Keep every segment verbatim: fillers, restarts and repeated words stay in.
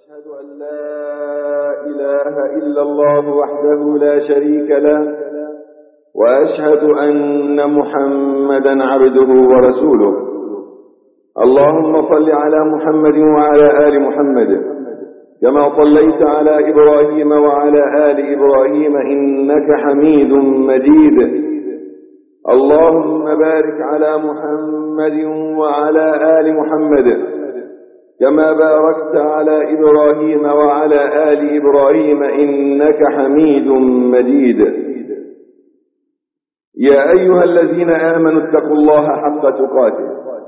وأشهد أن لا إله إلا الله وحده لا شريك له، وأشهد أن محمدا عبده ورسوله. اللهم صل على محمد وعلى آل محمد كما صليت على إبراهيم وعلى آل إبراهيم إنك حميد مجيد. اللهم بارك على محمد وعلى آل محمد كما باركت على إبراهيم وعلى آل إبراهيم إنك حميد مجيد. يا أيها الذين آمنوا اتقوا الله حق تقاته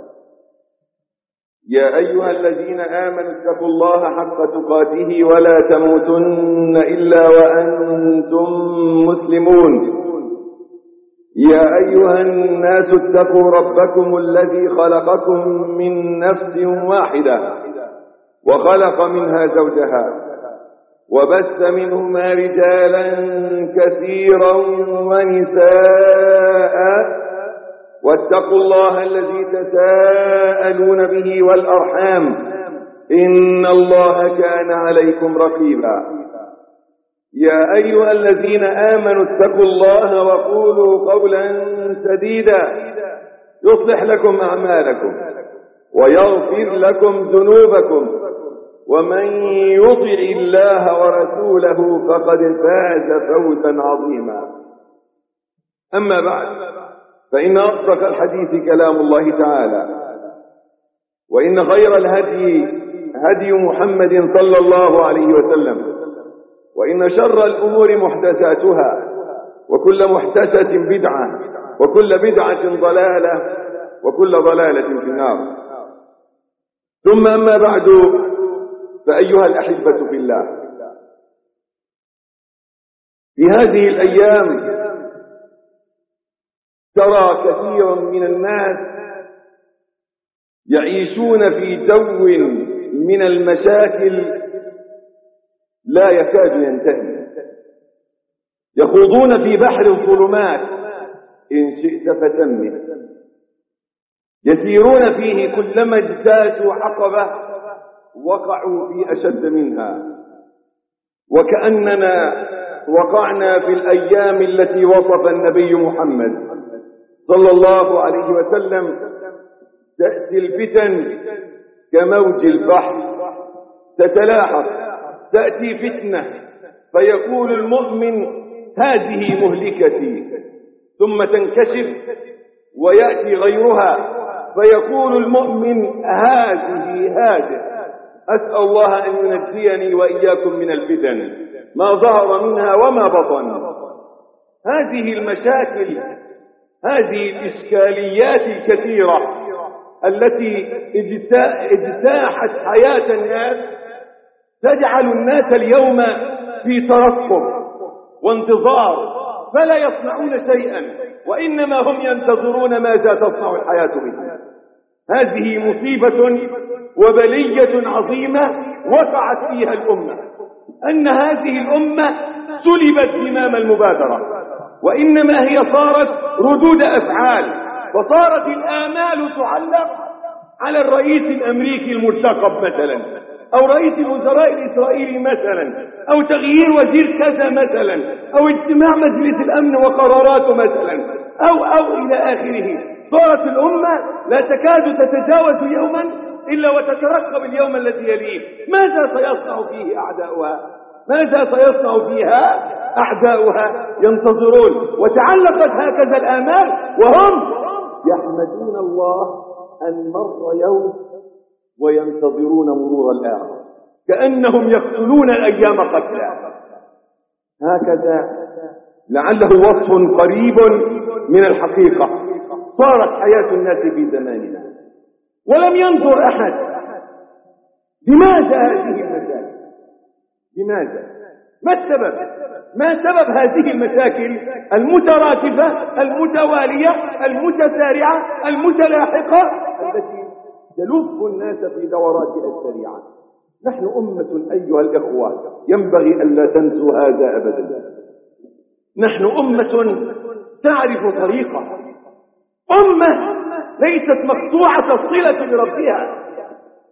يا أيها الذين آمنوا اتقوا الله حق تقاته ولا تموتن إلا وأنتم مسلمون. يا أيها الناس اتقوا ربكم الذي خلقكم من نفس واحدة وخلق منها زوجها وبث منهما رجالا كثيرا ونساء، واتقوا الله الذي تساءلون به والأرحام إن الله كان عليكم رقيبا. يا أيها الذين آمنوا اتقوا الله وقولوا قولا سديدا يصلح لكم أعمالكم ويغفر لكم ذنوبكم، ومن يطع الله ورسوله فقد فاز فوزا عظيما. أما بعد، فإن أصدق الحديث كلام الله تعالى، وإن خير الهدي هدي محمد صلى الله عليه وسلم، وإن شر الأمور محدثاتها، وكل محدثة بدعة، وكل بدعة ضلالة، وكل ضلالة في النار. ثم أما بعد، فأيها الأحبة في الله، في هذه الأيام ترى كثير من الناس يعيشون في جو من المشاكل لا يكاد ينتهي، يخوضون في بحر الظلمات إن شئت فتمه، يسيرون فيه كلما اجتازوا عقبة وقعوا في أشد منها، وكأننا وقعنا في الأيام التي وصف النبي محمد صلى الله عليه وسلم: تأتي الفتن كموج البحر تتلاحق، تأتي فتنة فيقول المؤمن هذه مهلكتي، ثم تنكشف ويأتي غيرها فيقول المؤمن هذه هذه. أسأل الله أن ينجيني وإياكم من الفتن ما ظهر منها وما بطن. هذه المشاكل، هذه الإشكاليات الكثيرة التي اجتاحت حياة الناس تجعل الناس اليوم في ترقب وانتظار، فلا يصنعون شيئا، وإنما هم ينتظرون ماذا تصنع الحياة بهم. هذه مصيبة وبلية عظيمة وقعت فيها الأمة، أن هذه الأمة سلبت زمام المبادرة، وإنما هي صارت ردود أفعال، وصارت الآمال تعلق على الرئيس الأمريكي المرتقب مثلا، أو رئيس الوزراء الإسرائيلي مثلا، أو تغيير وزير كذا مثلا، أو اجتماع مجلس الأمن وقراراته مثلا، أو أو إلى آخره. صارت الأمة لا تكاد تتجاوز يوما إلا وتترقب اليوم الذي يليه، ماذا سيصنع فيه أعداؤها؟ ماذا سيصنع فيها أعداؤها؟ ينتظرون، وتعلقت هكذا الآمال وهم يحمدون الله أن مر يوم وينتظرون مرور الآخر، كأنهم يقتلون الأيام قتلا. هكذا لعله وصف قريب من الحقيقة صارت حياة الناس في زماننا، ولم ينظر أحد لماذا هذه المشاكل، لماذا، ما السبب، ما سبب هذه المشاكل المتراتبة المتوالية المتسارعة المتلاحقة التي تلف الناس في دوراتها السريعة. نحن أمة أيها الإخوة، ينبغي أن لا تنسوا هذا أبدا. نحن أمة تعرف طريقة، أمة ليست مقطوعة الصلة بربها،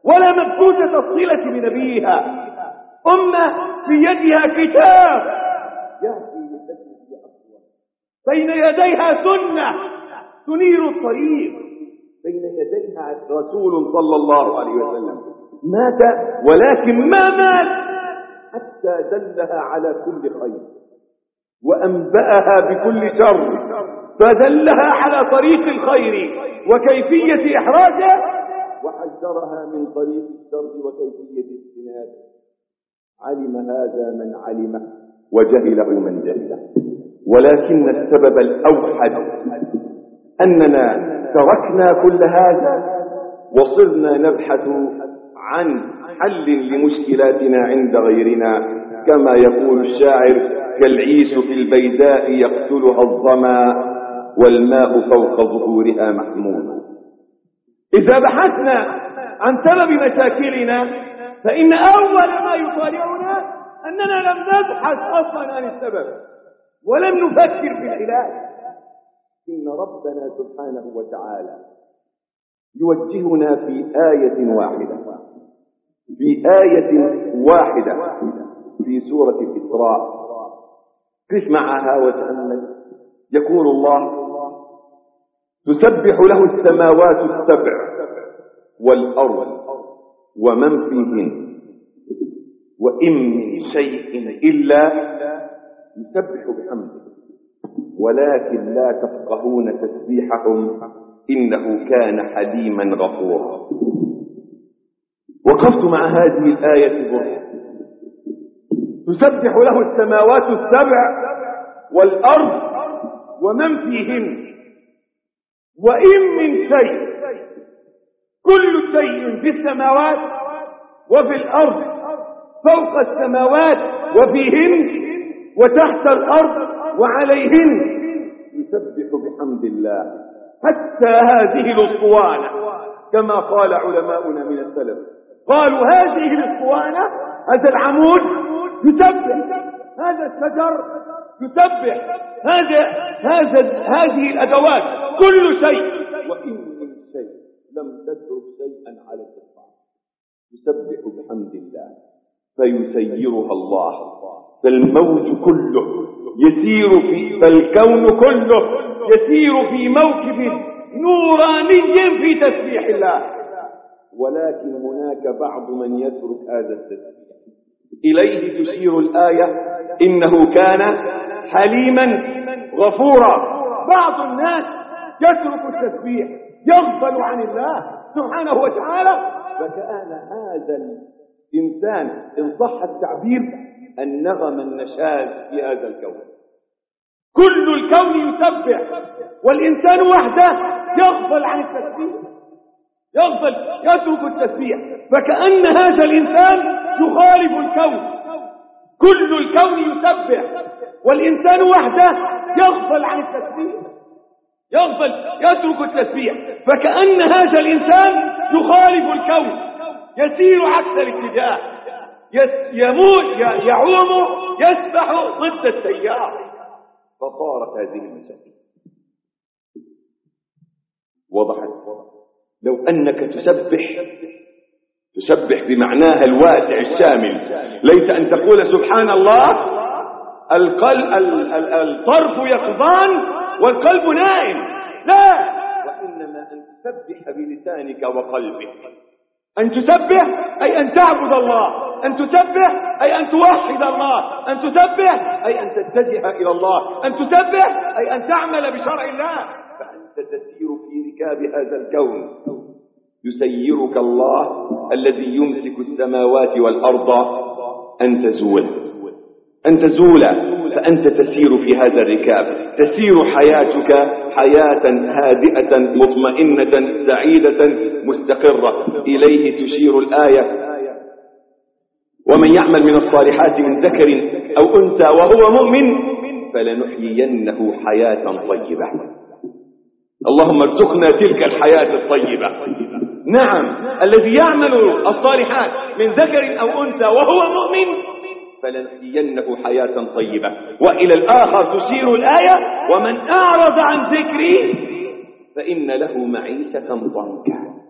ولا مبثوثة الصلة بنبيها، أمة في يدها كتاب يهدي للتي أقوى، بين يديها سنة تنير الطريق، بين يديها رسول صلى الله عليه وسلم مات ولكن ما مات حتى دلها على كل خير وأنبأها بكل شر، فدلها على طريق الخير وكيفية إحراجه، وحذرها من طريق الشر وكيفية اجتنابه. علم هذا من علمه وجهله من جهله، ولكن السبب الأوحد أننا تركنا كل هذا وصرنا نبحث عن حل لمشكلاتنا عند غيرنا، كما يقول الشاعر: كالعيس في البيداء يقتلها الظما والماء فوق ظهورها محمول. إذا بحثنا عن سبب مشاكلنا فإن أول ما يطالعنا أننا لم نبحث أصلا عن السبب ولم نفكر في العلاج. إن ربنا سبحانه وتعالى يوجهنا في آية واحدة في آية واحدة في سورة الإسراء. قف معها وتأمل. يقول الله: تسبح له السماوات السبع والأرض ومن فيهن وإن من شيء إلا يسبح بحمده ولكن لا تفقهون تسبيحهم إنه كان حليما غفورا. وقفت مع هذه الآية برهة. تسبح له السماوات السبع والأرض ومن فيهن وإن من شيء، كل شيء في السماوات وفي الأرض، فوق السماوات وفيهن وتحت الأرض وعليهن، يسبح بحمد الله. حتى هذه الأسطوانة كما قال علماؤنا من السلف، قالوا هذه الأسطوانة، هذا العمود يسبح، هذا الشجر يسبح، هذا هذا هذه الأدوات، كل شيء. وإن من شيء لم تترك شيئا على الإطلاق يسبح بحمد الله فيسيرها الله. فالموج كله يسير في فالكون كله يسير في موكب نوراني في تسبيح الله، ولكن هناك بعض من يترك هذا التسبيح. إليه تشير الآية: إنه كان حليما غفورا. بعض الناس يترك التسبيح، يغفل عن الله سبحانه وتعالى، فكأن هذا الإنسان إن صح التعبير النغم النشاز في هذا الكون. كل الكون يسبح والإنسان وحده يغفل عن التسبيح، يغفل يترك التسبيح، فكأن هذا الإنسان يخالف الكون. كل الكون يسبح والإنسان وحده يغفل عن التسبيح، يغفل يترك التسبيح، فكأن هذا الإنسان يخالف الكون، يسير عكس الاتجاه، يموت يعوم يسبح ضد التيار. فصارت هذه المشاكل. وضحت. لو أنك تسبح تسبح بمعناها الواسع الشامل، ليس أن تقول سبحان الله القلب الطرف يقظان والقلب نائم، لا، وإنما أن تسبح بلسانك وقلبك. أن تسبح أي أن تعبد الله، أن تسبح أي أن توحد الله، أن تسبح أي أن تتجه إلى الله، أن تسبح أي أن تعمل بشرع الله. فأنت تسير في ركاب هذا الكون، يسيرك الله الذي يمسك السماوات والأرض أن تزول أن تزول فأنت تسير في هذا الركاب، تسير حياتك حياة هادئة مطمئنة سعيدة مستقرة. إليه تشير الآية: ومن يعمل من الصالحات من ذكر أو أنثى وهو مؤمن فلنحيينه حياة طيبة. اللهم ارزقنا تلك الحياة الطيبة. نعم، الذي يعمل الصالحات من ذكر أو أنثى وهو مؤمن فلنحيينه حياة طيبة. وإلى الآخر تشير الآية: ومن أعرض عن ذكري فإن له معيشة ضنكا.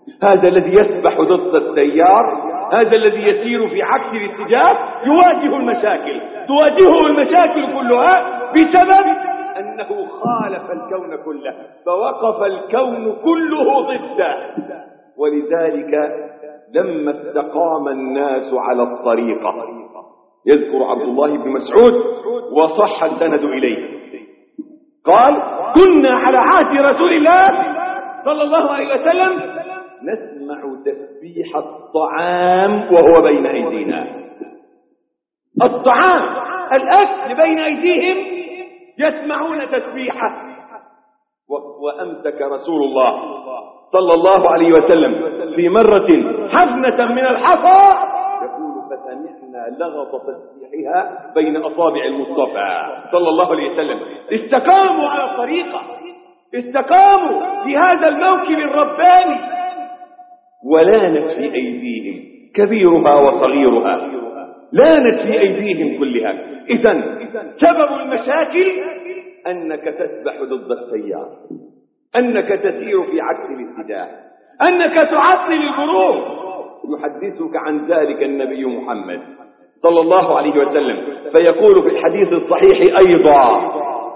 هذا الذي يسبح ضد التيار، هذا الذي يسير في عكس الاتجاه يواجه المشاكل، تواجهه المشاكل كلها بسبب أنه خالف الكون كله، فوقف الكون كله ضده. ولذلك لما استقام الناس على الطريقة، يذكر عبد الله بن مسعود وصح السند إليه، قال: كنا على عهد رسول الله صلى الله عليه وسلم نسمع تسبيح الطعام وهو بين أيدينا. الطعام، الأكل بين أيديهم يسمعون تسبيحه. وأمسك رسول الله صلى الله عليه وسلم في مرة حفنة من الحصى، يقول: فسمعنا لغط تسبيحها بين أصابع المصطفى صلى الله عليه وسلم. استقاموا على الطريقة، استقاموا في هذا الموكب الرباني، ولانت في أيديهم كبيرها وصغيرها، لانت في أيديهم كلها. إذن سبب المشاكل أنك تسبح ضد التيار، أنك تسير في عكس الاتجاه، أنك تعطل البروج. يحدثك عن ذلك النبي محمد صلى الله عليه وسلم، فيقول في الحديث الصحيح أيضا: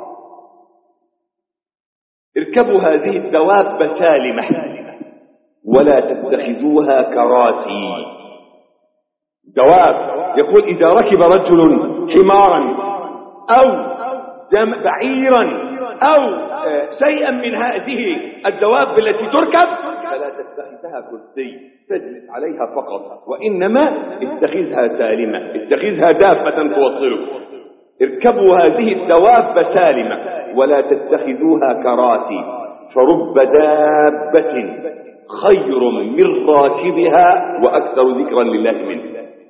اركبوا هذه الدواب سالمة ولا تتخذوها كراسي. دواب، يقول: إذا ركب رجل حمارا أو بعيرا أو شيئا من هذه الدواب التي تركب فلا تتخذها كرسي تجلس عليها فقط، وإنما اتخذها سالمة، اتخذها دابة توصلك. اركبوا هذه الدواب سالمة ولا تتخذوها كراسي، فرب دابة خير من راكبها وأكثر ذكرا لله منه.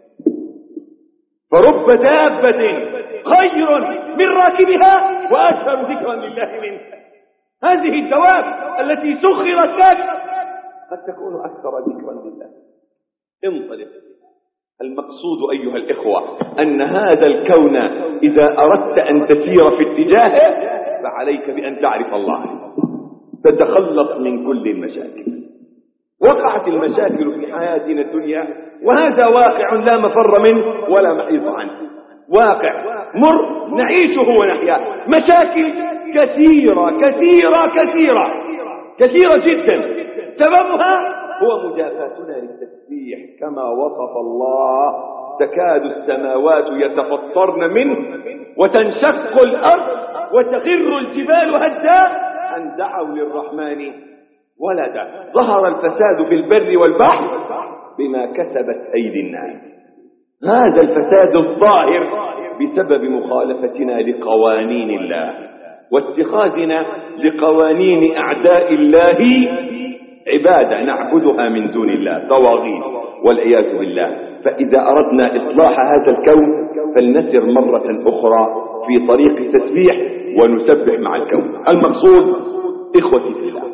فرب دابة خير من راكبها وأكثر ذكرا لله منه. هذه الدواب التي سخرت لك قد تكون أكثر ذكرا لله. انطلق. المقصود أيها الإخوة أن هذا الكون إذا أردت أن تسير في اتجاهه فعليك بأن تعرف الله، تتخلص من كل المشاكل. وقعت المشاكل في حياتنا الدنيا، وهذا واقع لا مفر منه ولا محيص عنه، واقع مر نعيشه ونحياه. مشاكل كثيرة كثيرة كثيرة كثيرة جدا، سببها هو مجافاتنا للتسبيح كما وصف الله: تكاد السماوات يتفطرن منه وتنشق الأرض وتخر الجبال هدا أن دعوا للرحمن ولدا. ظهر الفساد في البر والبحر بما كسبت أيدي الناس. هذا الفساد الظاهر بسبب مخالفتنا لقوانين الله واتخاذنا لقوانين أعداء الله عبادة نعبدها من دون الله، طواغيت والعياذ بالله. فإذا أردنا إصلاح هذا الكون فلنسر مرة أخرى في طريق التسبيح ونسبح مع الكون. المقصود إخوتي في الله،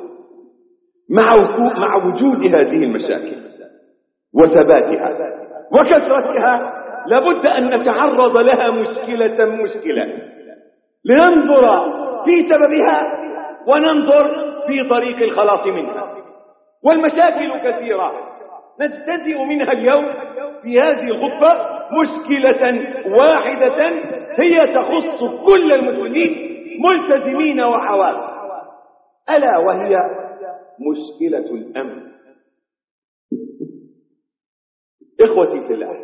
مع وجود هذه المشاكل وثباتها وكثرتها لابد أن نتعرض لها مشكلة مشكلة، لننظر في سببها وننظر في طريق الخلاص منها. والمشاكل كثيرة، نجتزئ منها اليوم في هذه الخطبة مشكلة واحدة هي تخص كل المسلمين ملتزمين وعوام، ألا وهي مشكلة الأمن. إخوتي في الله،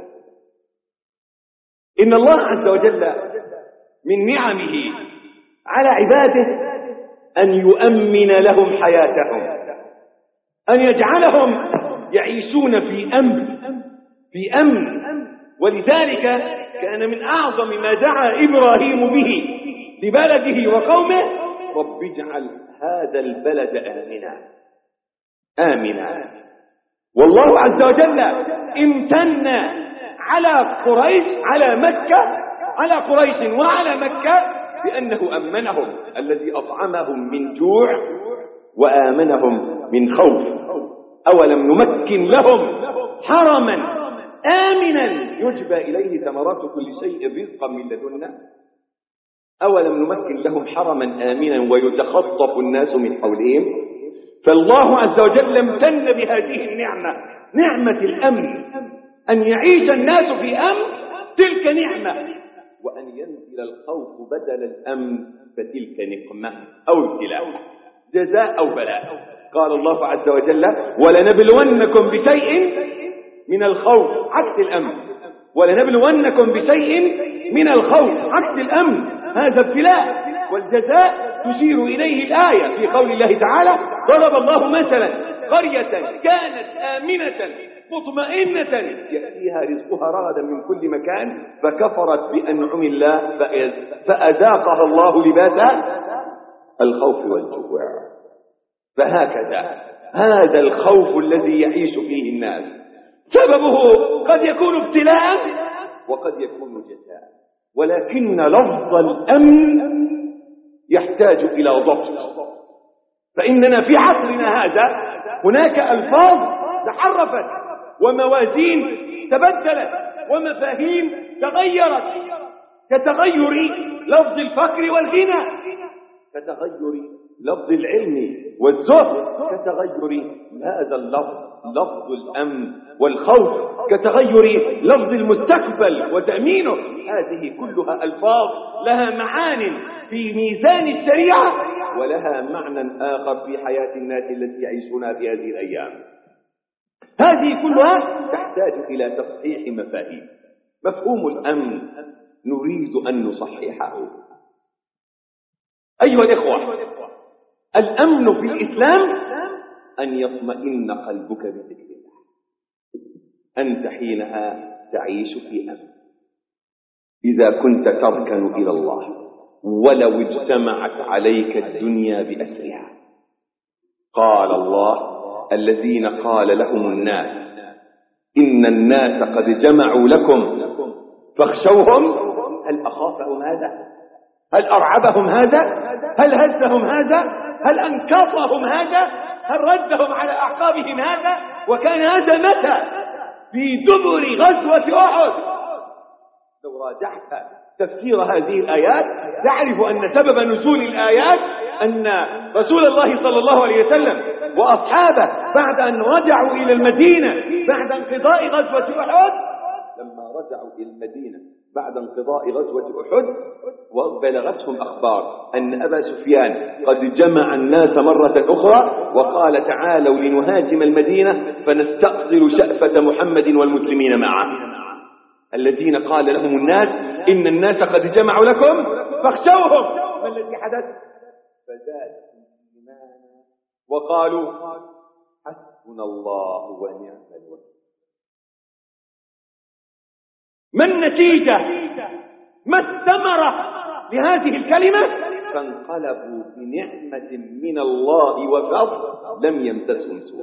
إن الله عز وجل من نعمه على عباده أن يؤمن لهم حياتهم، أن يجعلهم يعيشون في أمن في أمن ولذلك كان من أعظم ما دعا إبراهيم به لبلده وقومه: رب اجعل هذا البلد آمنا آمنا. والله عز وجل امتن على قريش على مكة على قريش وعلى مكة بأنه أمنهم، الذي أطعمهم من جوع وآمنهم من خوف. أولم نمكن لهم حرما آمنا يجبى إليه ثمرات كل شيء رزقا من لدنا؟ أولم نمكن لهم حرما آمنا ويتخطف الناس من حولهم؟ فالله عز وجل امتن بهذه النعمة، نعمة الأمن، أن يعيش الناس في أمن، تلك نعمة، وأن ينزل الخوف بدل الأمن فتلك نقمة أو ابتلاء، جزاء أو بلاء. قال الله عز وجل: ولنبلونكم بشيء من الخوف، عكس الأمن، ولنبلونكم بشيء من الخوف عكس الأمن، هذا ابتلاء. والجزاء تشير إليه الآية في قول الله تعالى: ضرب الله مثلا قرية كانت آمنة مطمئنة يأتيها رزقها رغدا من كل مكان فكفرت بأنعم الله فأذاقها الله لباس الخوف والجوع. فهكذا هذا الخوف الذي يعيش فيه الناس سببه قد يكون ابتلاء وقد يكون جزاء، ولكن لفظ الأمن يحتاج إلى ضبط. فإننا في عصرنا هذا هناك ألفاظ تحرفت وموازين تبدلت ومفاهيم تغيرت، كتغير لفظ الفقر والغنى، كتغير لفظ العلم والزهد، كتغير هذا اللفظ لفظ الأمن والخوف، كتغير لفظ المستقبل وتأمينه. هذه كلها ألفاظ لها معان في ميزان الشريعة ولها معنى آخر في حياة الناس التي يعيشونها في هذه الأيام. هذه كلها تحتاج إلى تصحيح مفاهيم. مفهوم الأمن نريد أن نصححه. أيها الإخوة، الأمن في الإسلام أن يطمئن قلبك بذكر الله، أنت حينها تعيش في أمن. إذا كنت تركن إلى الله ولو اجتمعت عليك الدنيا بأسرها. قال الله: الذين قال لهم الناس إن الناس قد جمعوا لكم فاخشوهم. هل أخافهم هذا؟ هل أرعبهم هذا؟ هل هزهم هذا؟ هل أنكصهم هذا؟ هل ردهم على أعقابهم هذا؟ وكان هذا متى؟ في دبر غزوة أحد. لو راجعت تفسير هذه الآيات تعرف أن سبب نزول الآيات أن رسول الله صلى الله عليه وسلم وأصحابه بعد أن رجعوا إلى المدينة بعد انقضاء غزوة أحد، لما رجعوا إلى المدينة بعد انقضاء غزوة أحد وبلغتهم أخبار أن أبا سفيان قد جمع الناس مرة أخرى وقال: تعالوا لنهاجم المدينة فنستأصل شأفة محمد والمسلمين معه. الذين قال لهم الناس إن الناس قد جمعوا لكم فاخشوهم. ما الذي حدث؟ فزادهم إيمانا وقالوا: حسبنا الله ونعم الوكيل. ما النتيجة؟ ما الثمرة لهذه الكلمة؟ فانقلبوا بنعمة من الله وفضل لم يمسسهم سوء.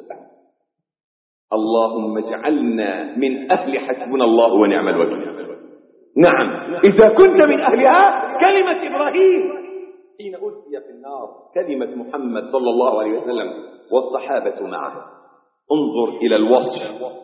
اللهم اجعلنا من أهل حسبنا الله ونعم الوكيل. نعم، إذا كنت من أهلها كلمة إبراهيم حين ألقي في النار، كلمة محمد صلى الله عليه وسلم والصحابة معه. انظر إلى الوصف.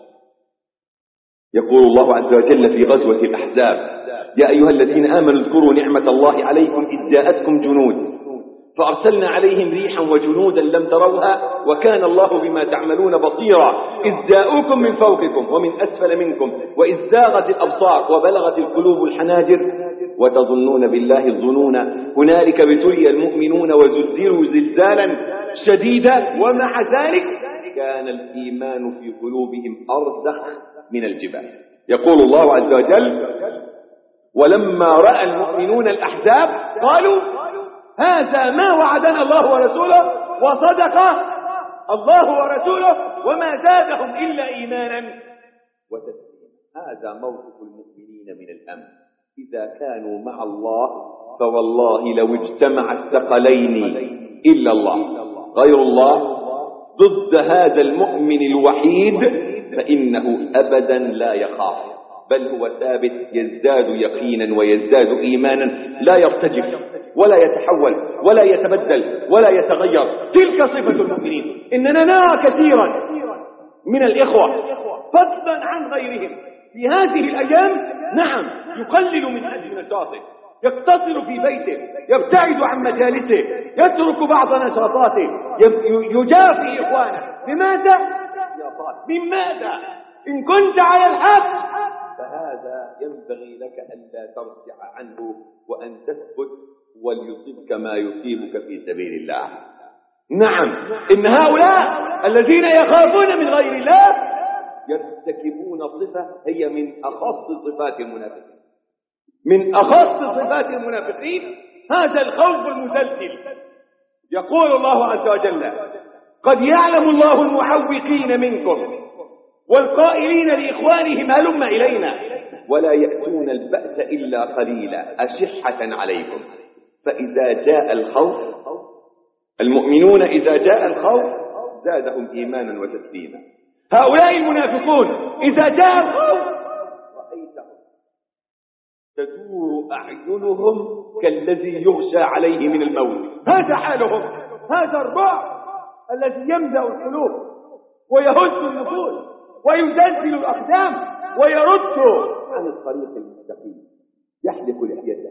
يقول الله عز وجل في غزوة الأحزاب: يا أيها الذين آمنوا اذكروا نعمة الله عليكم إذ جاءتكم جنود فأرسلنا عليهم ريحا وجنودا لم تروها وكان الله بما تعملون بصيرا إذ جاءوكم من فوقكم ومن أسفل منكم وإذ زاغت الأبصار وبلغت القلوب الحناجر وتظنون بالله الظنون هنالك ابتلي المؤمنون وزلزلوا زلزالا شديدا ومع ذلك كان الإيمان في قلوبهم أرسخ من الجبال. يقول الله عز وجل: ولما رأى المؤمنون الأحزاب قالوا هذا ما وعدنا الله ورسوله وصدق الله ورسوله وما زادهم إلا إيمانا وتسليما. هذا موقف المؤمنين من الأمن. إذا كانوا مع الله فوالله لو اجتمع الثقلين إلا الله غير الله ضد هذا المؤمن الوحيد فإنه أبدا لا يخاف، بل هو ثابت يزداد يقينا ويزداد إيمانا، لا يرتجف ولا يتحول ولا يتبدل ولا يتغير. تلك صفة المؤمنين. إننا نرى كثيرا من الإخوة فضلا عن غيرهم في هذه الأيام نعم يقلل من هذه نشاطه يقتصر في بيته، يبتعد عن مجالسه، يترك بعض نشاطاته، يجافي إخوانه. لماذا؟ من ماذا؟ إن كنت على الحق فهذا ينبغي لك ألا ترجع عنه وأن تثبت وليصيبك ما يصيبك في سبيل الله. نعم، إن هؤلاء الذين يخافون من غير الله يرتكبون صفة هي من أخص صفات المنافقين، من أخص صفات المنافقين هذا الخوف المزلزل. يقول الله عز وجل: قد يعلم الله المعوقين منكم والقائلين لإخوانهم هلم إلينا ولا يأتون البأس إلا قليلا أشحة عليكم فإذا جاء الخوف، المؤمنون إذا جاء الخوف زادهم إيمانا وتسليما. هؤلاء المنافقون إذا جاء الخوف رأيتهم تدور أعينهم كالذي يغشى عليه من الموت. هذا حالهم، هذا الرعب الذي يملأ القلوب ويهز النفوس ويزلزل الأقدام ويرد عن الطريق المستقيم. يحلق لحيته،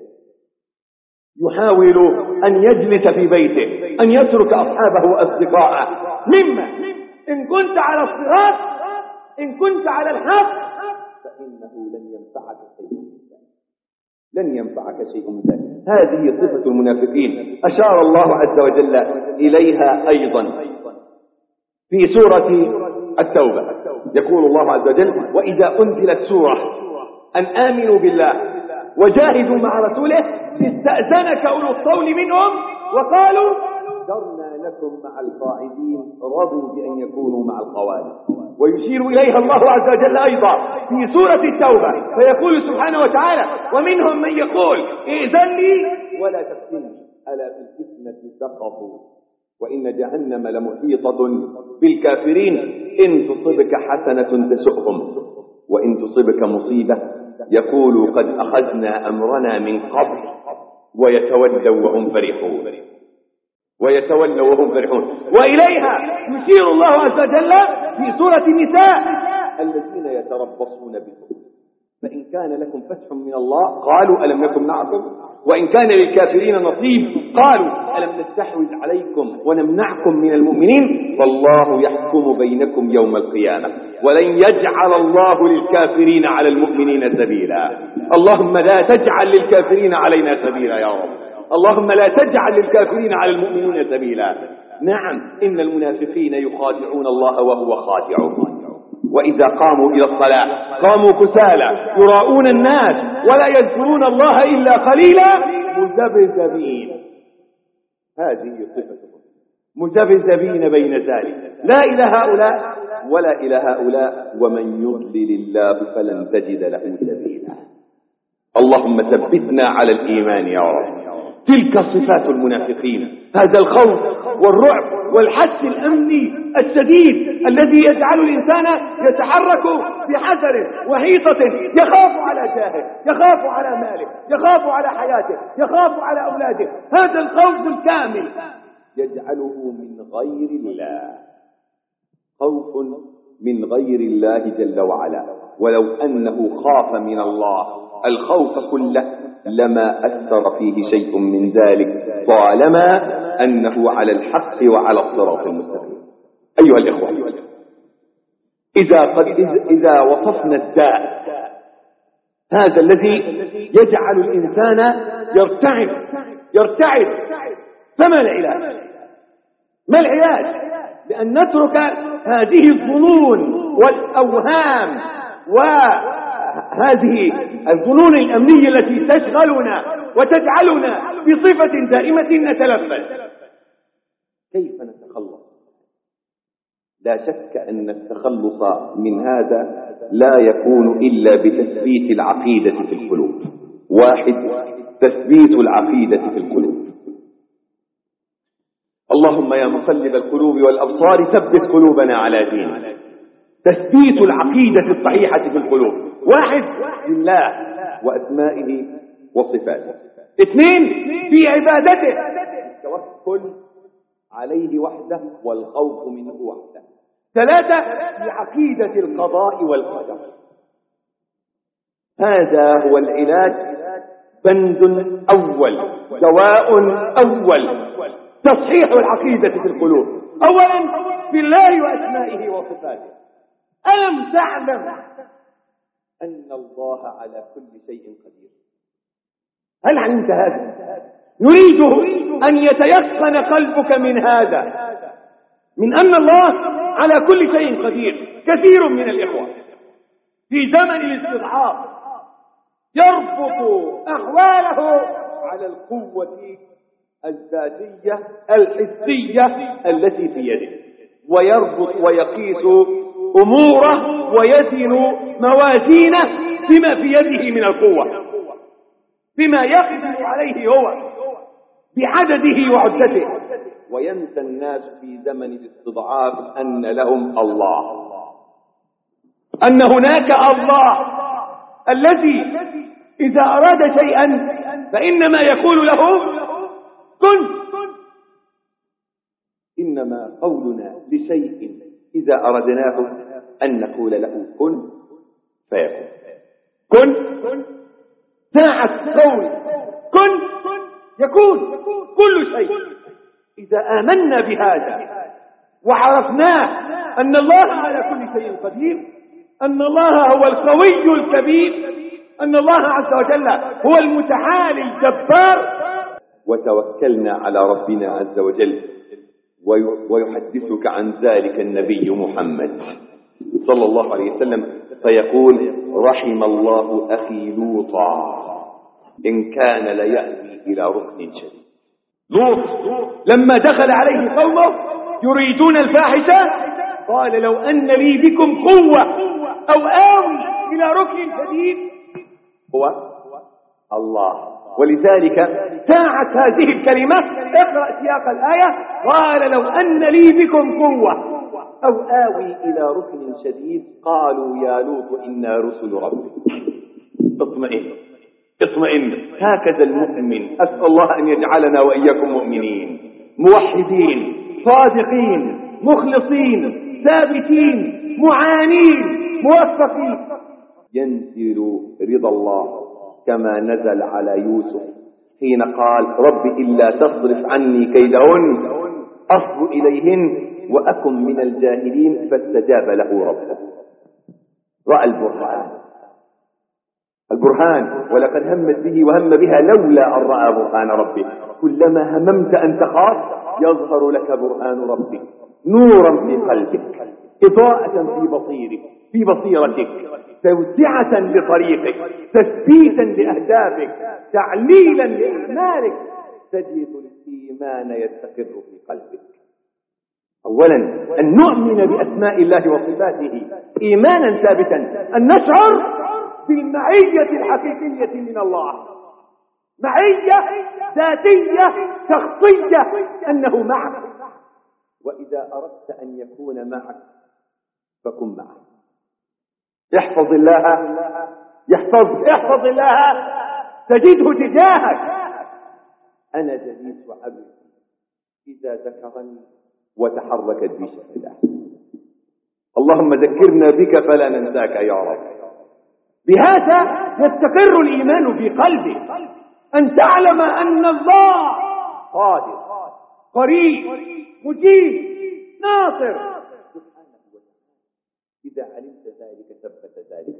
يحاول أن يجلس في بيته، أن يترك أصحابه وأصدقاءه. مما إن كنت على الصراط، إن كنت على الحق فإنه لن ينفعك شيء من ذلك، لن ينفعك شيء من ذلك. هذه صفة المنافقين أشار الله عز وجل إليها أيضا في سورة التوبة. يقول الله عز وجل: وإذا أنزلت سورة أن آمنوا بالله وجاهدوا مع رسوله استأذنك أولو الطول منهم وقالوا ذرنا لكم مع القاعدين رضوا بأن يكونوا مع القوالب. ويشير إليها الله عز وجل أيضا في سورة التوبة فيقول سبحانه وتعالى: ومنهم من يقول ائذن لي ولا تفتني ألا في الفتنة سقطوا وإن جهنم لمحيطة بالكافرين إن تصبك حسنة تسؤهم وإن تصبك مصيبة يقولوا قد أخذنا أمرنا من قبل ويتولوا وهم فرحون ويتولوا وهم فرحون. وإليها يشير الله عز وجل في سورة النساء: الذين يتربصون بكم فإن كان لكم فتح من الله قالوا ألم نكن معكم وإن كان للكافرين نصيب قالوا ألم نستحوذ عليكم ونمنعكم من المؤمنين والله يحكم بينكم يوم القيامة ولن يجعل الله للكافرين على المؤمنين سبيلا. اللهم لا تجعل للكافرين علينا سبيلا يا رب، اللهم لا تجعل للكافرين على المؤمنين سبيلا. نعم، إن المنافقين يخادعون الله وهو خادعهم، وإذا قاموا إلى الصلاة قاموا كسالى يراؤون الناس ولا يذكرون الله إلا قليلا مذبذبين. هذه صفتهم، مذبذبين بين ذلك، لا إلى هؤلاء ولا إلى هؤلاء، ومن يضلل الله فلن تجد له سبيلا. اللهم ثبتنا على الإيمان يا رب. تلك صفات المنافقين، هذا الخوف والرعب والحس الأمني الشديد الذي يجعل الإنسان يتحرك بحذر وحيطة، يخاف على جاهه، يخاف على ماله، يخاف على حياته، يخاف على أولاده. هذا الخوف الكامل يجعله من غير الله، خوف من غير الله جل وعلا. ولو أنه خاف من الله الخوف كله لما أثر فيه شيء من ذلك طالما أنه على الحق وعلى الصراط المستقيم. أيها الإخوة، إذا, قد إذا وصفنا الداء هذا الذي يجعل الإنسان يرتعد يرتعد فما العلاج؟ ما العلاج؟ لأن نترك هذه الظنون والأوهام وهذه الظنون الأمنية التي تشغلنا وتجعلنا بصفة دائمة نتلفت. كيف نتخلص؟ لا شك أن التخلص من هذا لا يكون إلا بتثبيت العقيدة في القلوب. واحد، تثبيت العقيدة في القلوب. اللهم يا مقلب القلوب والأبصار ثبت قلوبنا على دينك. تثبيت العقيدة الصحيحة في القلوب. واحد، بالله وأسمائه وصفاته. اثنين، في عبادته، التوكل عليه وحده والخوف منه وحده. ثلاثة، في عقيدة القضاء والقدر. هذا هو العلاج بند أول، دواء أول، تصحيح العقيدة في القلوب. أولا بالله وأسمائه وصفاته. ألم تعلم أن الله على كل شيء قدير؟ هل علمت هذا؟ نريد أن يتيقن قلبك من هذا، من أن الله على كل شيء قدير. كثير من الإخوة في زمن الاستضعاف يربط أحواله على القوة الذاتية الحسية التي في يده، ويربط ويقيس أموره ويزن موازينه بما في يده من القوة، بما يقدر عليه هو بعدده وعدته. وينسى الناس في زمن الاستضعاف أن لهم الله، أن هناك الله الذي إذا أراد شيئا فإنما يقول له كن. إنما قولنا لشيء إذا أردناه أن نقول له كن فيكون. كن ساعة قول كن يكون كل شيء. إذا آمنا بهذا وعرفناه أن الله على كل شيء قدير، أن الله هو القوي الكبير، أن الله عز وجل هو المتعالي الجبار، وتوكلنا على ربنا عز وجل. ويحدثك عن ذلك النبي محمد صلى الله عليه وسلم فيقول: رحم الله أخي لوطا إن كان ليأتي إلى ركن شديد. لوط لما دخل عليه قومه يريدون الفاحشة قال: لو أن لي بكم قوة أو آوي إلى ركن شديد. هو الله. ولذلك ساعت هذه الكلمة، اقرأ سياق الآية، قال: لو أن لي بكم قوة أو آوي إلى ركن شديد قالوا يا لوط إنا رسل ربك. اطمئن اطمئن. هكذا المؤمن. أسأل الله أن يجعلنا وإياكم مؤمنين موحدين صادقين مخلصين ثابتين معانين موفقين. ينزل رضا الله كما نزل على يوسف حين قال: رب إلا تصرف عني كيدهن أصب إليهن وأكن من الجاهلين، فاستجاب له ربه. رأى البرهان البرهان ولقد همت به وهم بها لولا أن رأى برهان ربه. كلما هممت أن تخاف يظهر لك برهان ربك نورا في قلبك، إضاءة في بصيرك في بصيرتك، توسعة لطريقك، تثبيتا لأهدافك، تعليلا لأعمالك، تجد الإيمان يستقر في قلبك. أولا أن نؤمن بأسماء الله وصفاته إيمانا ثابتا، أن نشعر بالمعية الحقيقية من الله، معية ذاتية شخصية، أنه معك. وإذا أردت أن يكون معك فكن معه. احفظ الله يحفظ احفظ الله تجده تجاهك. أنا جليس عبدي إذا ذكرني وتحركت بي شفتاه. اللهم ذكرنا بك فلا ننساك يا رب. بهذا يستقر الإيمان في قلبك، أن تعلم أن الله قادر قريب مجيب ناصر سبحانه وتعالى. إذا علمت ذلك ثبت ذلك.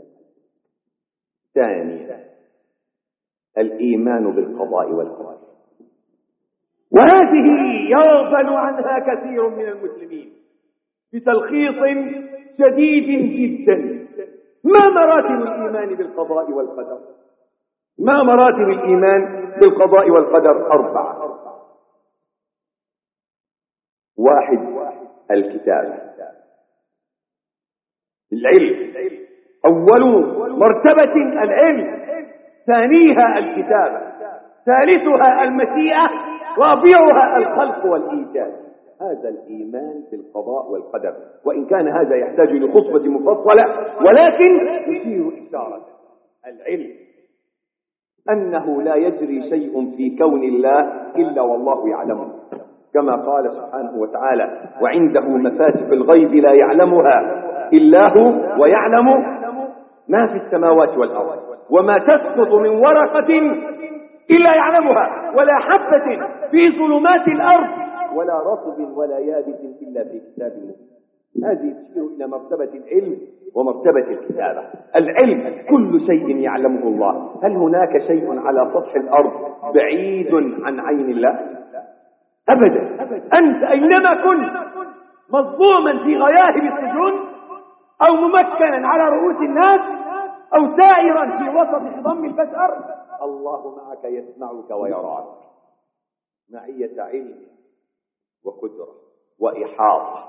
ثانيا الإيمان بالقضاء والقدر، وهذه يغفل عنها كثير من المسلمين بتلخيص شديد جدا. ما مراتب الإيمان بالقضاء والقدر؟ ما مراتب الإيمان بالقضاء والقدر؟ أربعة. واحد الكتابة، العلم. أول مرتبة العلم، ثانيها الكتابة، ثالثها المشيئة، رابعها الخلق والإيجاد. هذا الإيمان بالقضاء والقدر، وإن كان هذا يحتاج إلى خطبة مفصلة، ولكن يشير إشارة. العلم أنه لا يجري شيء في كون الله إلا والله يعلمه، كما قال سبحانه وتعالى: وعنده مفاتح الغيب لا يعلمها إلا هو، ويعلم ما في السماوات والأرض، وما تسقط من ورقة إلا يعلمها، ولا حبة في ظلمات الأرض ولا رطب ولا يابس إلا في كتاب مبين. هذه تشير إلى مرتبة العلم ومرتبة الكتابة. العلم كل شيء يعلمه الله. هل هناك شيء على سطح الأرض بعيد عن عين الله؟ أبدا. أنت أينما كنت، مظلوما في غياهب السجون، أو ممكنا على رؤوس الناس، أو سائرا في وسط خضم البشر، الله معك يسمعك ويراك معية علم وقدرة وإحاطة،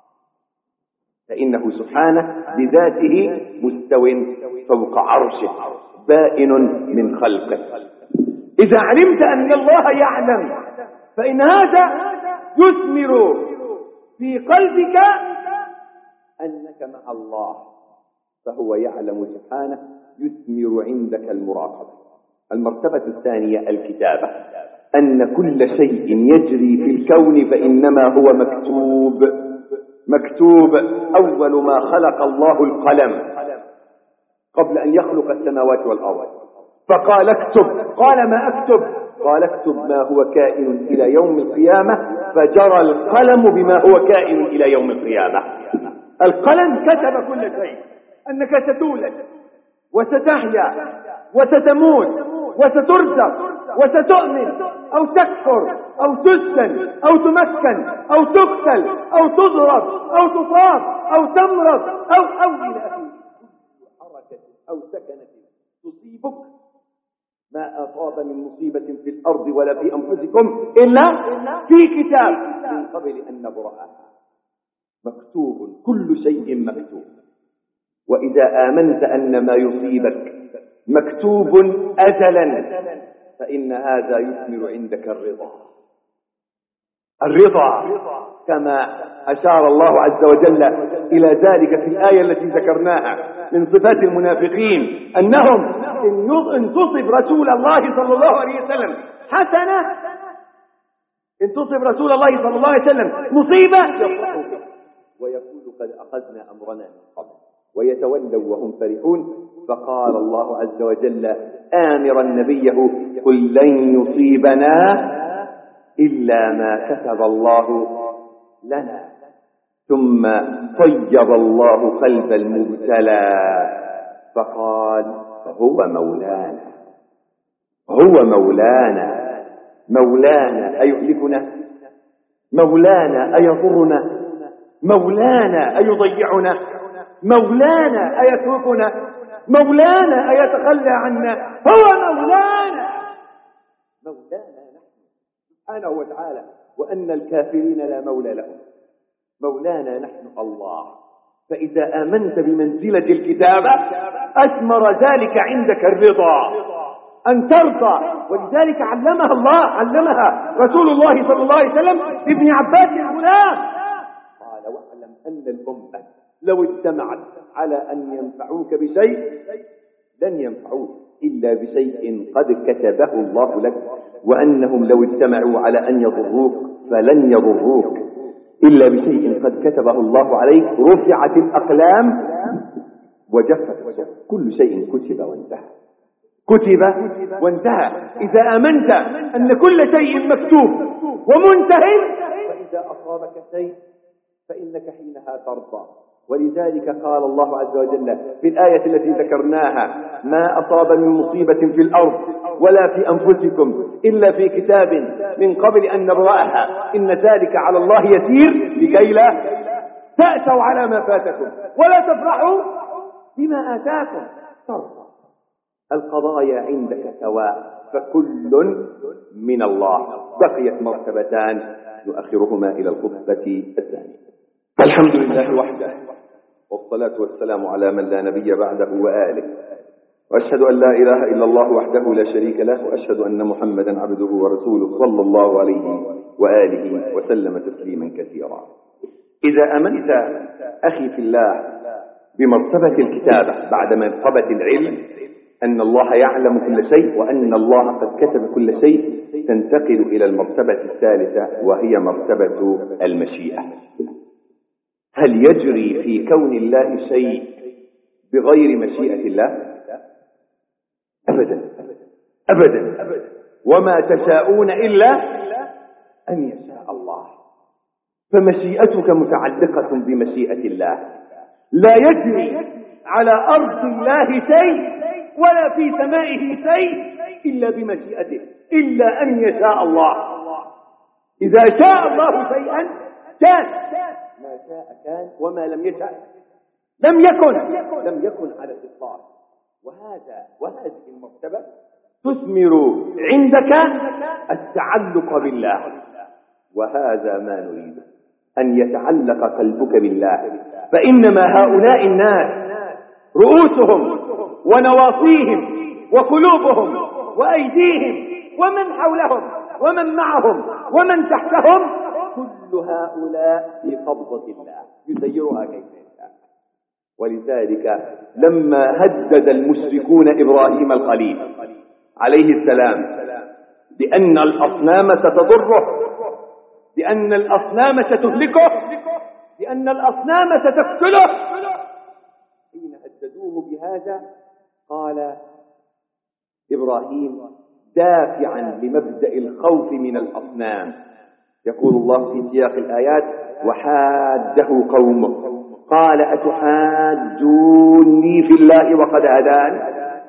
فإنه سبحانه بذاته مستو فوق عرشه بائن من خلقه. إذا علمت أن الله يعلم فإن هذا يثمر في قلبك أنك مع الله، فهو يعلم سبحانه يثمر عندك المراقبة. المرتبة الثانية الكتابة، أن كل شيء يجري في الكون فإنما هو مكتوب. مكتوب. أول ما خلق الله القلم قبل أن يخلق السماوات والأرض، فقال اكتب. قال ما أكتب؟ قال اكتب ما هو كائن إلى يوم القيامة، فجرى القلم بما هو كائن إلى يوم القيامة. القلم كتب كل شيء، أنك ستولد وستحيا وستموت وسترزق وستؤمن أو تكفر أو تسجن أو تمكن أو تقتل أو تضرب أو تصاب أو تمرض أو أو إلى آخره. حركة أو سكنة تصيبك، ما أصاب من مصيبة في الأرض ولا في أنفسكم إلا في كتاب من قبل أن نبرأها. مكتوب، كل شيء مكتوب. وإذا آمنت أن ما يصيبك مكتوب أجلا فإن هذا يثمر عندك الرضا. الرضا كما أشار الله عز وجل إلى ذلك في الآية التي ذكرناها من صفات المنافقين، أنهم إن تصب رسول الله صلى الله عليه وسلم حسنة، إن تصب رسول الله صلى الله عليه وسلم مصيبة يفرحوا ويقول قد أخذنا أمرنا من قبل، ويتولوا وهم فرحون. فقال الله عز وجل آمرا نبيه قل لن يصيبنا إلا ما كتب الله لنا. ثم طيب الله قلب المبتلى فقال هو مولانا، هو مولانا. مولانا أيهلكنا؟ مولانا أيضرنا؟ مولانا أيضيعنا؟ مولانا أيتركنا؟ مولانا أيتخلى عنا؟ هو مولانا. مولانا نحن سبحانه وتعالى، وأن الكافرين لا مولى لهم. مولانا نحن الله. فإذا آمنت بمنزلة الكتابة أثمر ذلك عندك الرضا، أن ترضى. ولذلك علمها الله، علمها رسول الله صلى الله عليه وسلم ابن عباس الغلام، قال واعلم أن الأمة لو اجتمعت على أن ينفعوك بشيء لن ينفعوك إلا بشيء قد كتبه الله لك، وأنهم لو اجتمعوا على أن يضروك فلن يضروك إلا بشيء قد كتبه الله عليك. رفعت الأقلام وجفت الصحف، كل شيء كتب وانتهى. كتب وانتهى. إذا آمنت أن كل شيء مكتوب ومنتهي، فإذا أصابك شيء فإنك حينها ترضى. ولذلك قال الله عز وجل في الآية التي ذكرناها ما أصاب من مصيبة في الأرض ولا في أنفسكم إلا في كتاب من قبل أن نبرأها إن ذلك على الله يسير، لكي لا تأسوا على ما فاتكم ولا تفرحوا بما آتاكم. ترضى. القضايا عندك سواء، فكل من الله. بقيت مرتبتان نؤخرهما إلى الخطبة الثانية. الحمد لله وحده، والصلاة والسلام على من لا نبي بعده وآله، وأشهد أن لا إله إلا الله وحده لا شريك له، وأشهد أن محمدا عبده ورسوله صلى الله عليه وآله وسلم تسليما كثيرا. إذا أمنت أخي في الله بمرتبة الكتابة بعد مرتبة العلم أن الله يعلم كل شيء وأن الله قد كتب كل شيء، تنتقل إلى المرتبة الثالثة وهي مرتبة المشيئة. هل يجري في كون الله شيء بغير مشيئة الله؟ أبدا أبدا. وما تشاءون إلا أن يشاء الله. فمشيئتك متعلقة بمشيئة الله. لا يجري على أرض الله شيء ولا في سمائه شيء إلا بمشيئته، إلا أن يشاء الله. إذا شاء الله شيئا كان، ما شاء كان، وما لم يشاء لم يكن لم يكن على الإطلاق. وهذا وهذه المرتبة تثمر عندك التعلق بالله، وهذا ما نريد، أن يتعلق قلبك بالله. فإنما هؤلاء الناس رؤوسهم ونواصيهم وقلوبهم وأيديهم ومن حولهم ومن معهم ومن تحتهم كل هؤلاء في قبضة الله يسيرها كيف يشاء. ولذلك لما هدد المشركون إبراهيم الخليل عليه السلام بأن الأصنام ستضره، بأن الأصنام ستهلكه، بأن الأصنام ستقتله، حين هددوه بهذا قال إبراهيم دافعا لمبدأ الخوف من الأصنام، يقول الله في سياق الآيات: وحاده قومه قال أتحاجوني في الله وقد هدان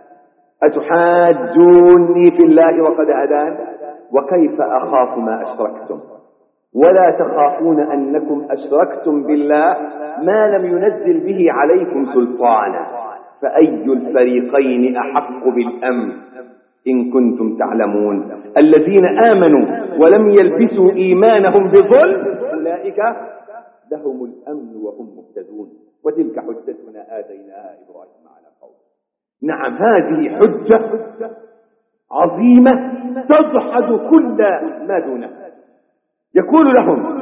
أتحاجوني في الله وقد هدان وكيف أخاف ما أشركتم ولا تخافون أنكم أشركتم بالله ما لم ينزل به عليكم سلطانا فأي الفريقين أحق بالأمن إن كنتم تعلمون الذين آمنوا ولم يلبسوا إيمانهم بظلم أولئك لهم الأمن وهم مهتدون وتلك حجتنا آتيناها إبراهيم على قومه. نعم، هذه حجة عظيمة تدحض كل ما دونه. يقول لهم: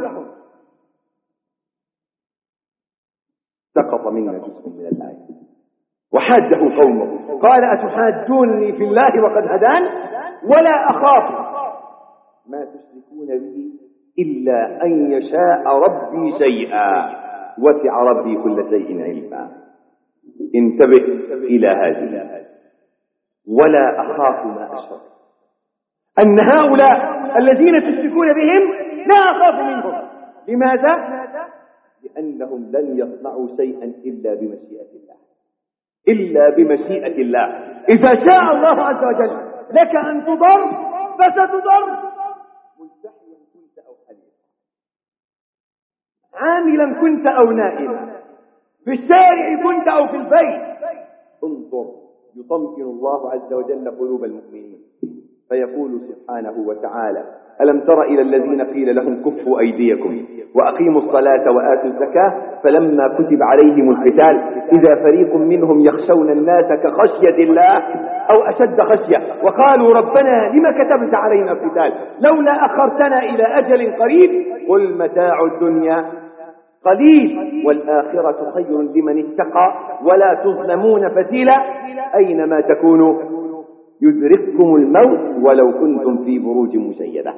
سقط منا جزء من الآية. وحاجه قومه قال أتحاجوني في الله وقد هدان ولا أخاف ما تشركون به إلا أن يشاء ربي شيئا وسع ربي كل شيء علما. انتبه إلى هذه: ولا أخاف ما أشرك. أن هؤلاء الذين تشركون بهم لا أخاف منهم. لماذا؟ لأنهم لن يصنعوا شيئا إلا بمشيئة الله، إلا بمشيئة الله. إذا شاء الله عز وجل لك أن تضر فستضر، ملتحيا كنت أو حليما، عاملا كنت أو نائما، في الشارع كنت أو في البيت. انظر، يطمئن الله عز وجل قلوب المؤمنين فيقول سبحانه وتعالى: ألم تر إلى الذين قيل لهم كفوا أيديكم وأقيموا الصلاة وآتوا الزكاة فلما كتب عليهم القتال إذا فريق منهم يخشون الناس كخشية الله أو أشد خشية وقالوا ربنا لما كتبت علينا القتال لولا أخرتنا إلى أجل قريب قل متاع الدنيا قليل والآخرة خير لمن اتقى ولا تظلمون فتيلا أينما تكونوا يدرككم الموت ولو كنتم في بروج مشيدة.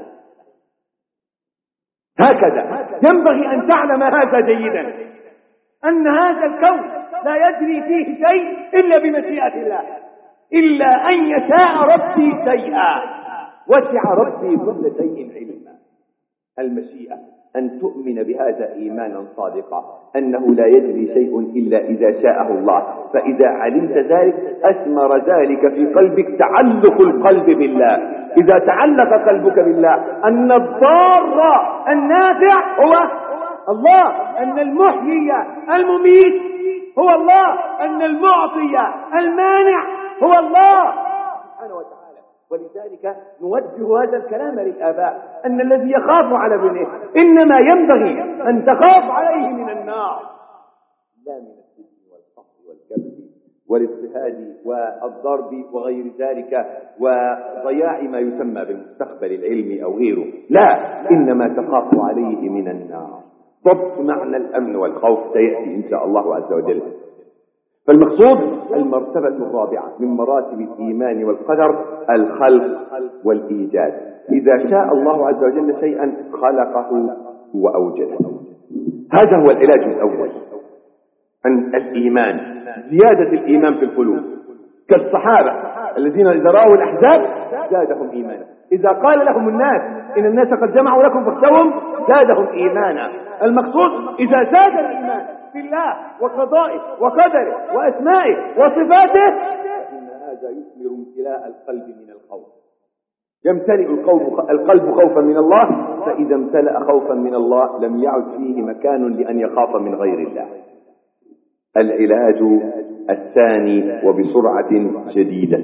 هكذا ينبغي أن تعلم هذا جيدا، أن هذا الكون لا يجري فيه شيء إلا بمشيئة الله، إلا أن يشاء ربي شيئا وسع ربي كل شيء علما. المشيئة أن تؤمن بهذا إيمانا صادقا أنه لا يجري شيء إلا إذا شاءه الله، فإذا علمت ذلك أثمر ذلك في قلبك تعلق القلب بالله. إذا تعلق قلبك بالله أن الضار النافع هو الله، أن المحيي المميت هو الله، أن المعطي المانع هو الله سبحانه وتعالى. ولذلك نوجه هذا الكلام للآباء أن الذي يخاف على ابنه إنما ينبغي أن تخاف عليه من النار لا من السجن والقهر والكبت والاضطهاد والضرب وغير ذلك وضياع ما يسمى بالمستقبل العلمي أو غيره، لا، إنما تخاف عليه من النار. ضبط معنى الأمن والخوف سيأتي إن شاء الله عز وجل. فالمقصود المرتبة الرابعة من مراتب الإيمان والقدر الخلق والإيجاد. إذا شاء الله عز وجل شيئا خلقه وأوجده. هذا هو العلاج الأول، أن الإيمان، زيادة الإيمان في القلوب، كالصحابة الذين إذا رأوا الأحزاب زادهم إيمانا. إذا قال لهم الناس إن الناس قد جمعوا لكم فاخشوهم زادهم إيمانا. المقصود إذا زاد الإيمان في الله وقضائه وقدره وأسمائه وصفاته فإن هذا يثمر امتلاء القلب من الخوف. يمتلئ القلب خوفا من الله، فإذا امتلأ خوفا من الله لم يعد فيه مكان لأن يخاف من غير الله. العلاج الثاني وبسرعة شديدة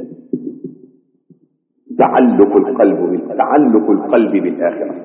تعلق القلب تعلق القلب بالآخرة.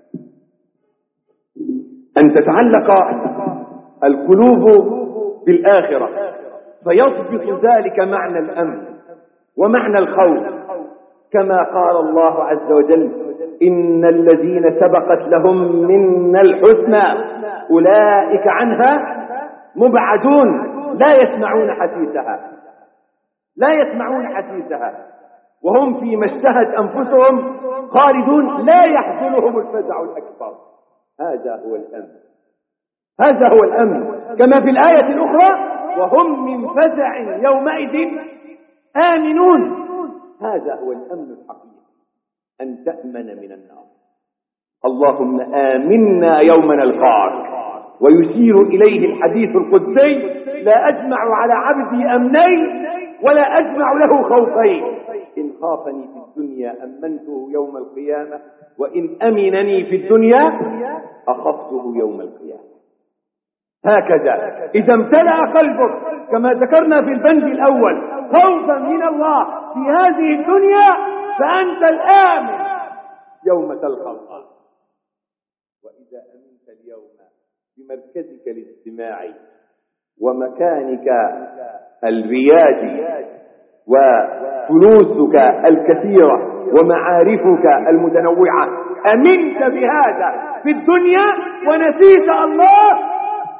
أن تتعلق القلوب بالآخرة فيضبط ذلك معنى الأمن ومعنى الخوف، كما قال الله عز وجل: إن الذين سبقت لهم منا الحسنى أولئك عنها مبعدون لا يسمعون حديثها لا يسمعون حديثها وهم فيما اشتهت أنفسهم خالدون لا يحزنهم الفزع الأكبر. هذا هو الأمن هذا هو الأمن كما في الآية الأخرى: وهم من فزع يومئذ آمنون. هذا هو الأمن الحقيقي، أن تأمن من النار. اللهم آمنا يوم نلقاك. ويشير إليه الحديث القدسي: لا أجمع على عبدي أمنين ولا أجمع له خوفين، إن خافني في الدنيا أمنته يوم القيامة، وإن أمنني في الدنيا أخفته يوم القيامة. هكذا إذا امتلأ قلبك كما ذكرنا في البند الأول خوفا من الله في هذه الدنيا فأنت الآمن يوم تلقى الله. وإذا أمنت اليوم بمركزك الاجتماعي ومكانك الريادي وفلوسك الكثيرة ومعارفك المتنوعة أمنت بهذا في الدنيا ونسيت الله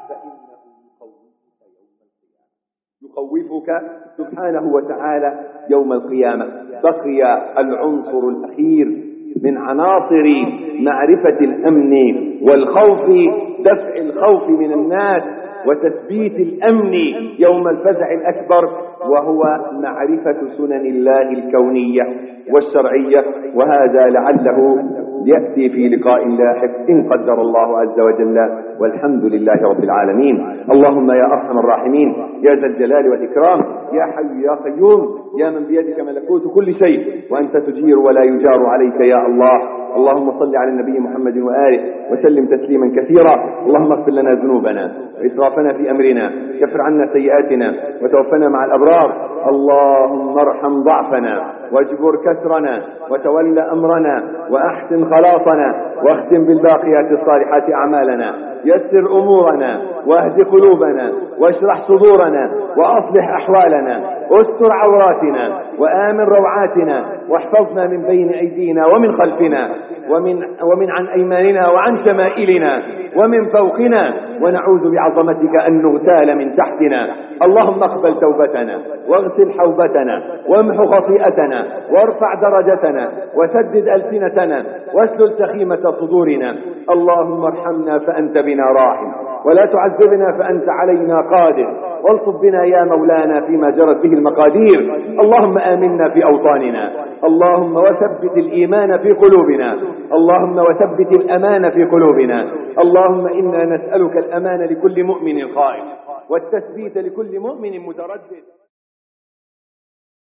يخوفك سبحانه وتعالى يوم القيامة. بقي العنصر الأخير من عناصر معرفة الأمن والخوف، دفع الخوف من الناس وتثبيت الأمن يوم الفزع الأكبر، وهو معرفة سنن الله الكونية والشرعية. وهذا لعله يأتي في لقاء لاحق إن قدر الله عز وجل، والحمد لله رب العالمين. اللهم يا أرحم الراحمين، يا ذا الجلال والإكرام، يا حي يا قيوم، يا من بيدك ملكوت كل شيء وأنت تجير ولا يجار عليك يا الله. اللهم صل على النبي محمد وآله وسلم تسليما كثيرا. اللهم اغفر لنا ذنوبنا وإسرافنا في أمرنا، كفر عنا سيئاتنا وتوفنا مع الأبرار. اللهم ارحم ضعفنا واجبر كسرنا وتولى أمرنا وأحسن خلاصنا، واختم بالباقيات الصالحات أعمالنا. يسر أمورنا واهد قلوبنا واشرح صدورنا وأصلح أحوالنا، استر عوراتنا وآمن روعاتنا، واحفظنا من بين أيدينا ومن خلفنا ومن, ومن عن أيماننا وعن شمائلنا ومن فوقنا، ونعوذ بعظمتك أن نغتال من تحتنا. اللهم اقبل توبتنا واغسل حوبتنا وامح خطيئتنا وارفع درجتنا وسدد ألسنتنا واسلل سخيمة صدورنا. اللهم ارحمنا فأنت بنا راحم، ولا تعذبنا فأنت علينا قادر، والطف بنا يا مولانا فيما جرت به المقادير. اللهم آمنا في أوطاننا، اللهم وثبت الإيمان في قلوبنا، اللهم وثبت الأمان في قلوبنا. اللهم إنا نسألك الأمان لكل مؤمن خائف والتثبيت لكل مؤمن متردد.